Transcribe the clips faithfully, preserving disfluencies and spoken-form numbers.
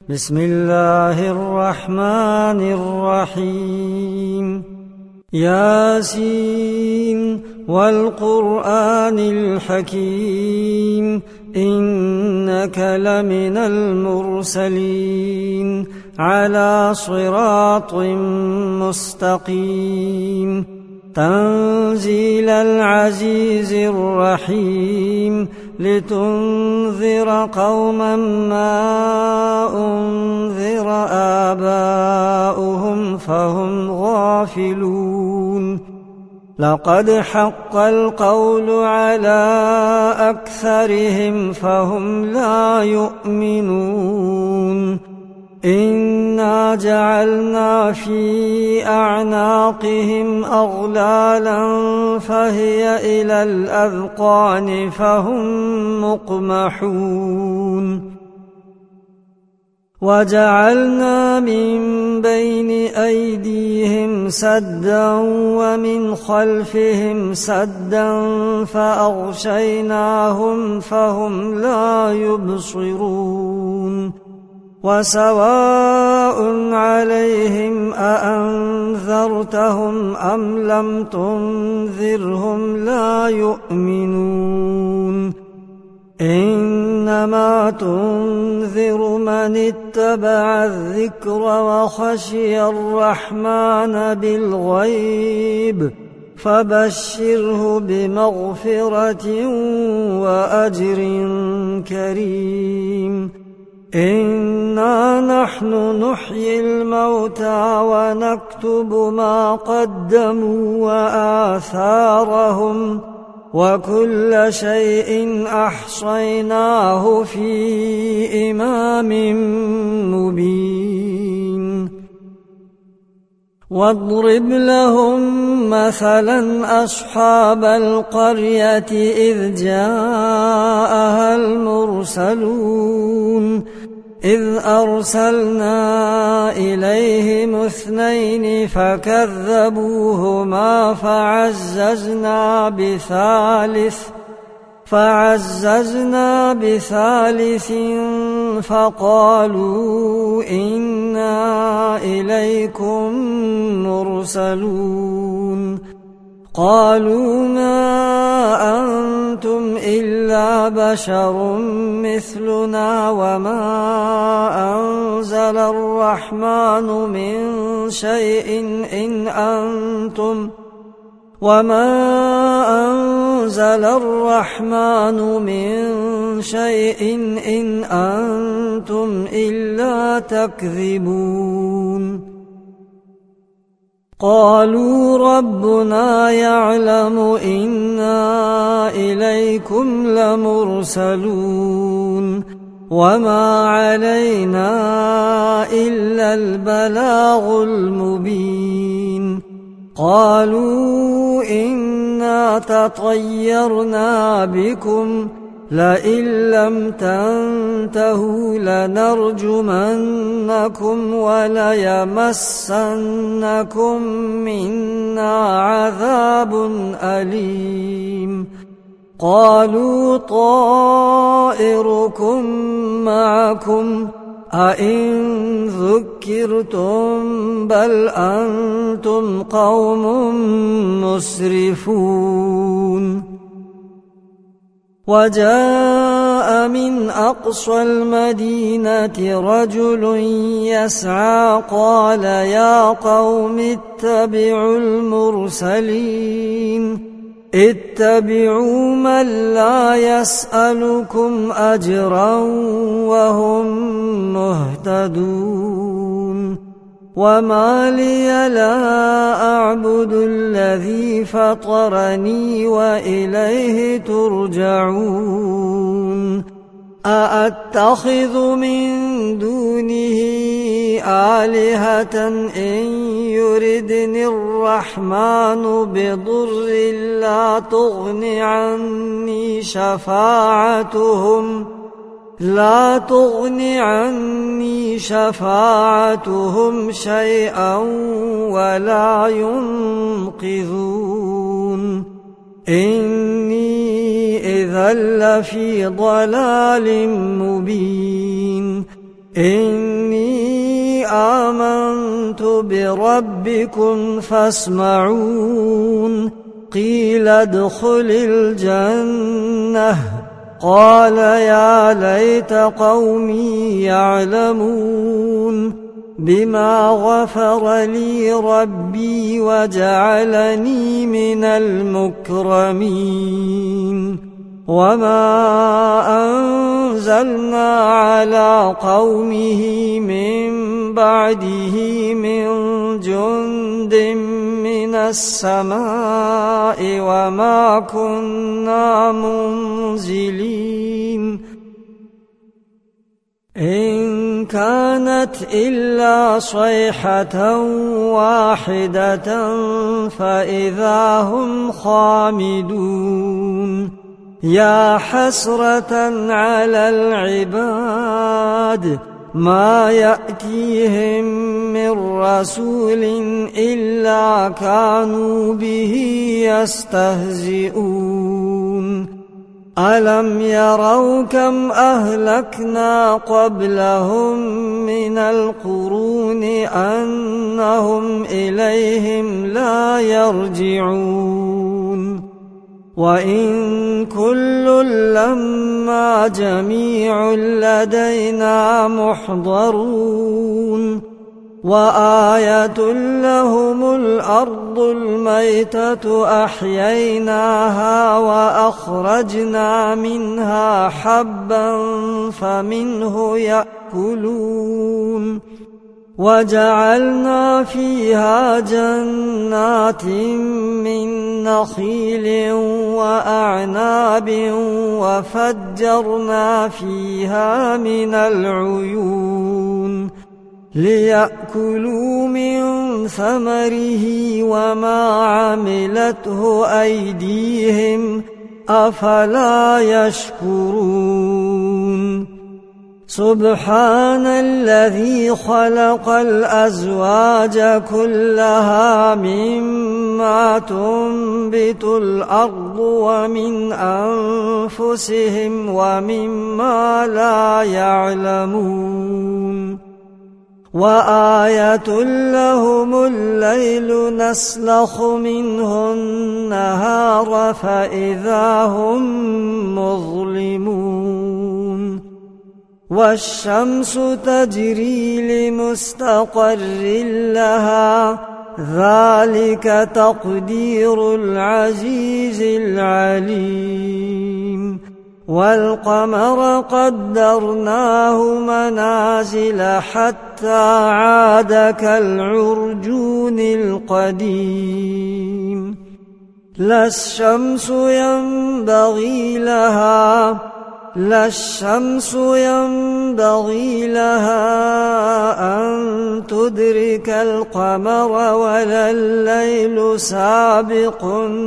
بسم الله الرحمن الرحيم ياسين والقرآن الحكيم إنك لمن المرسلين على صراط مستقيم تنزيل العزيز الرحيم لتنذر قوما ما أنذر آباؤهم فهم غافلون لقد حق القول على أكثرهم فهم لا يؤمنون إنا جعلنا في أعناقهم أغلالا فهي إلى الأذقان فهم مقمحون وجعلنا من بين أيديهم سدا ومن خلفهم سدا فأغشيناهم فهم لا يبصرون وسواء عليهم أأنذرتهم أم لم تنذرهم لا يؤمنون إنما تنذر من اتبع الذكر وخشي الرحمن بالغيب فبشره بمغفرة وأجر كريم إنا نحن نحيي الموتى ونكتب ما قدموا وآثارهم وكل شيء أحصيناه في إمام مبين واضرب لهم مثلا أصحاب القرية إذ جاءها المرسلون إذ أرسلنا إليهم اثنين فكذبوهما فعززنا بثالث فعززنا بثالث فقالوا إنا إليكم مرسلون قالوا ما أنتم إلا بشر مثلنا وما أنزل الرحمن من شيء إن أنتم وما أنزل الرحمن من شيء إن أنتم إلا تكذبون قالوا ربنا يعلم إنا إليكم لمرسلون وما علينا إلا البلاغ المبين قالوا إنا تطيرنا بكم لئن لم تنتهوا لنرجمنكم وليمسنكم منا عذاب أليم قالوا طائركم معكم أئن ذكرتم بل أنتم قوم مسرفون وجاء من أقصى المدينة رجل يسعى قال يا قوم اتبعوا المرسلين اتبعوا من لا يسألكم أجرا وهم مهتدون وما لي لا أعبد الذي فطرني وإليه ترجعون أأتخذ من دونه آلهة إن يردني الرحمن بضر لا تغن عني شفاعتهم لا تغن عني شفاعتهم شيئا ولا ينقذون إني إذا لفي ضلال مبين إني آمنت بربكم فاسمعون قيل ادخل الجنة قال يا ليت قومي يعلمون بما غفر لي ربي وجعلني من المكرمين وما أنزلنا على قومه من بعده من جند من السماء وما كنا منزلين إن كانت إلا صيحة واحدة فإذا هم خامدون يا حسرة على العباد ما يأتيهم من رسول إلا كانوا به يستهزئون ألم يروا كم أهلكنا قبلهم من القرون أنهم إليهم لا يرجعون وإن كل لما جميع لدينا محضرون وآية لهم الأرض الميتة أحييناها وأخرجنا منها حبا فمنه يأكلون وجعلنا فيها جنات من نخيل وأعناب وفجرنا فيها من العيون ليأكلوا من ثمره وما عملته أيديهم أفلا يشكرون سبحان الذي خلق الأزواج كلها مما تنبت الأرض ومن أنفسهم ومما لا يعلمون وآية لهم الليل نسلخ منه النهار فإذا هم مظلمون والشمس تجري لمستقر لها ذلك تقدير العزيز العليم والقمر قدرناه منازل حتى عاد كالعرجون القديم لا الشمس ينبغي لها لا الشمس ينبغي لها أن تدرك القمر ولا الليل سابق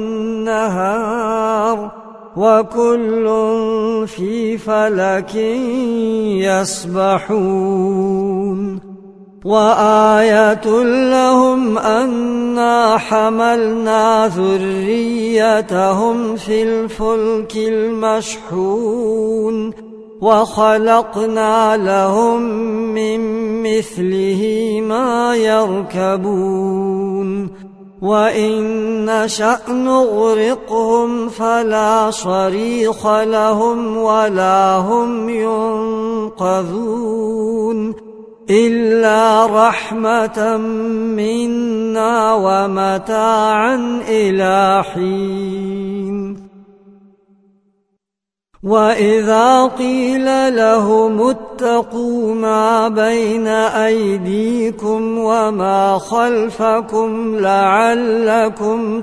النهار وكل في فلك يسبحون وآية لهم أنا حملنا ذريتهم في الفلك المشحون وخلقنا لهم من مثله ما يركبون وإن نشأ نغرقهم فلا صريخ لهم ولا هم ينقذون إلا رحمة منا ومتاعا إلى حين وإذا قيل لهم اتقوا ما بين أيديكم وما خلفكم لعلكم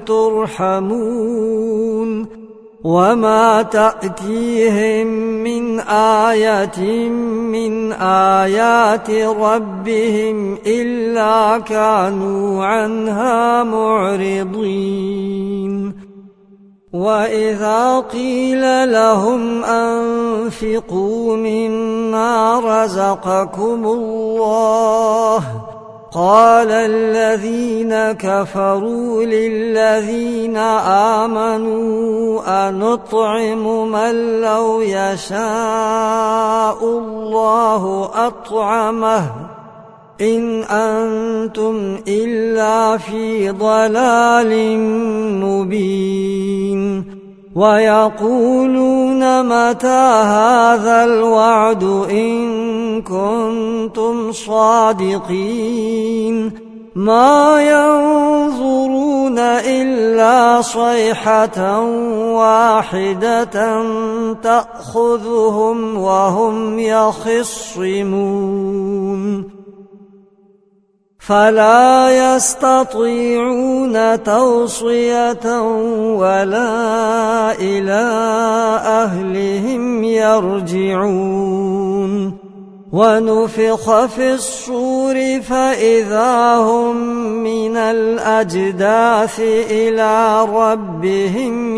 ترحمون وما تأتيهم من آية من آيات ربهم إلا كانوا عنها معرضين وإذا قيل لهم أنفقوا مما رزقكم الله قال الذين كفروا للذين آمنوا أنطعم من لو يشاء الله أطعمه إن أنتم إلا في ضلال مبين ويقولون متى هذا الوعد إن كنتم صادقين ما ينظرون إلا صيحة واحدة تأخذهم وهم يخصمون فلا يستطيعون توصية ولا إلى أهلهم يرجعون ونفخ في الصور فإذا هم من الأجداث إلى ربهم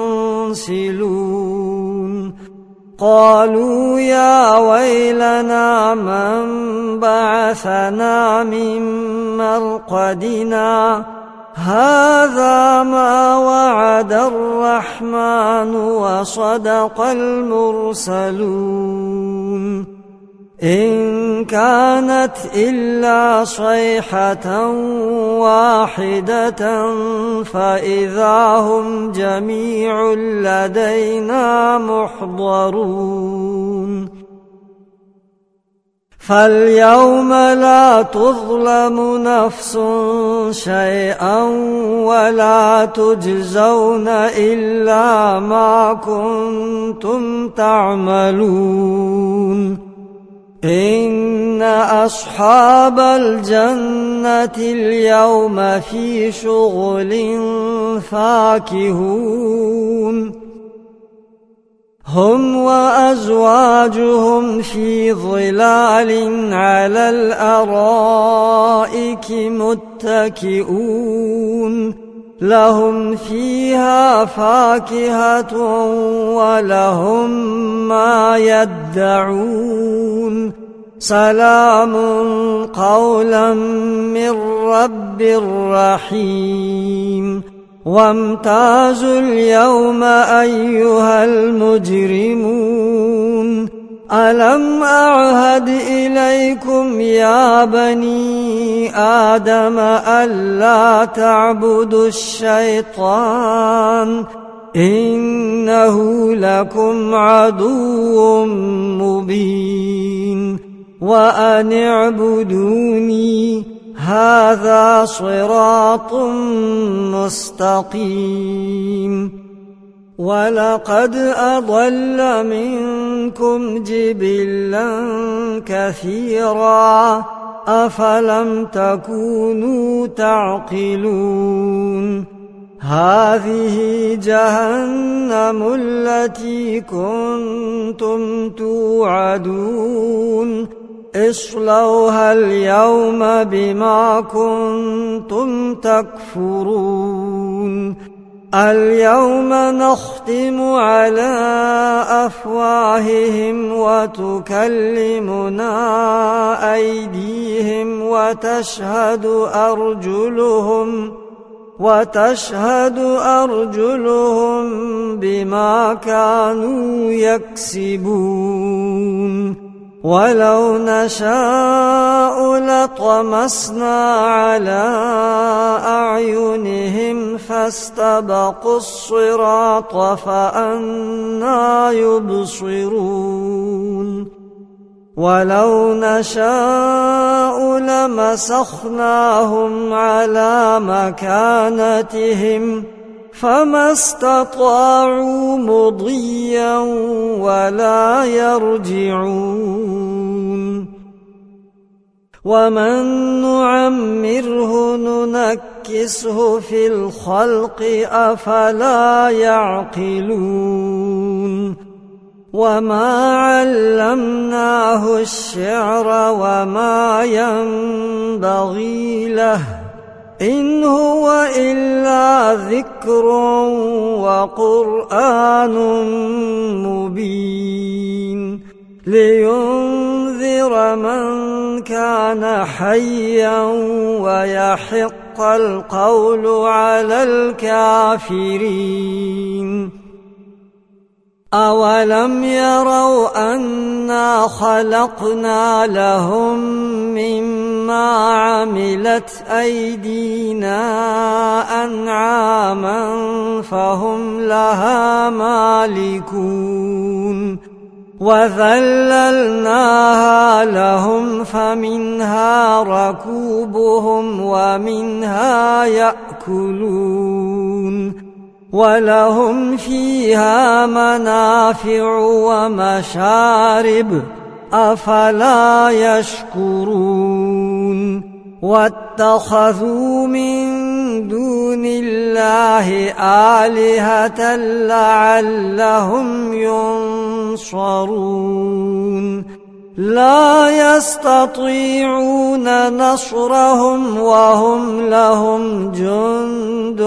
ينسلون قالوا يا ويلنا من بعثنا من مرقدنا هذا ما وعد الرحمن وصدق المرسلون إن كانت إلا صيحة واحدة فإذا هم جميع لدينا محضرون فاليوم لا تظلم نفس شيئا ولا تجزون إلا ما كنتم تعملون إن أصحاب الجنة اليوم في شغل فاكهون هم وأزواجهم في ظلال على الأرائك متكئون لهم فيها فاكهة ولهم ما يدعون سلام قولا من رب رحيم وامتازوا اليوم أيها المجرمون ألم أعهد إليكم يا بني آدم ألا تعبدوا الشيطان إنه لكم عدو مبين وأن اعبدوني هذا صراط مستقيم ولقد أضل منكم جبلا كثيرا أفلم تكونوا تعقلون هذه جهنم التي كنتم توعدون اصلوها اليوم بما كنتم تكفرون اليوم نختم على أفواههم وتكلمنا أيديهم وتشهد أرجلهم وتشهد أرجلهم بما كانوا يكسبون ولو نشاء لطمسنا على أعينهم فاستبقوا الصراط فأنى يبصرون ولو نشاء لمسخناهم على مكانتهم فما استطاعوا مضيا ولا يرجعون ومن نعمره ننكسه في الخلق أفلا يعقلون وما علمناه الشعر وما ينبغي له إن هو إلا ذكر وقرآن مبين لينذر من كان حيا ويحق القول على الكافرين. أولم يروا أنا خلقنا لهم مما عملت أيدينا أنعاما فهم لها مالكون وذللناها لهم فمنها ركوبهم ومنها يأكلون ولهم فيها منافع ومشارب أفلا يشكرون. واتخذوا من دون الله آلهة لعلهم ينصرون لا يستطيعون نصرهم وهم لهم جند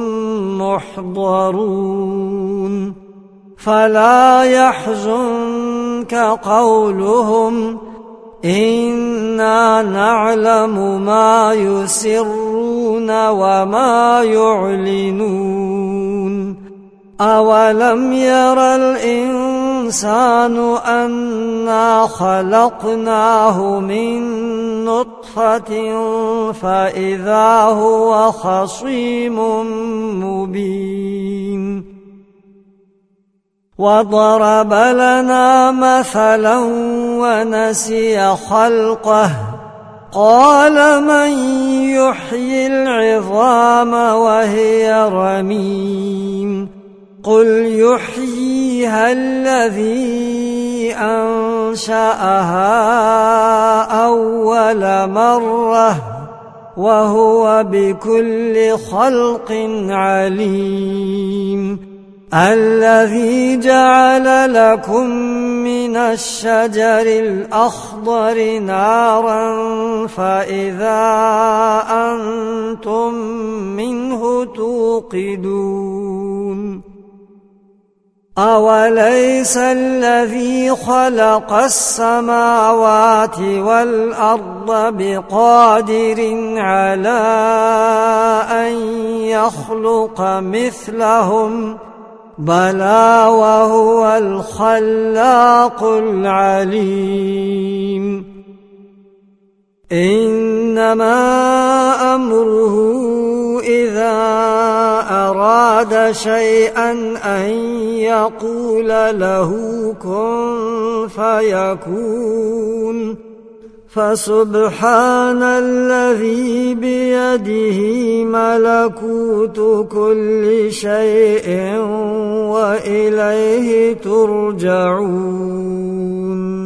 محضرون. فلا يحزنك قولهم إنا نعلم ما يسرون وما يعلنون. أولم ير الإنسان أنا خلقناه من نطفة فإذا هو خصيم مبين. وضرب لنا مثلا ونسي خلقه قال من يحيي العظام وهي رميم قل يحييها الذي أنشأها أول مرة وهو بكل خلق عليم. الذي جعل لكم من الشجر الأخضر نارا فإذا أنتم منه توقدون. أوليس الذي خلق السماوات والأرض بقادر على أن يخلق مثلهم بلى وهو الخلاق العليم. إنما أمره إذا أراد شيئا أن يقول له كن فيكون. فسبحان الذي بيده ملكوت كل شيء وإليه ترجعون.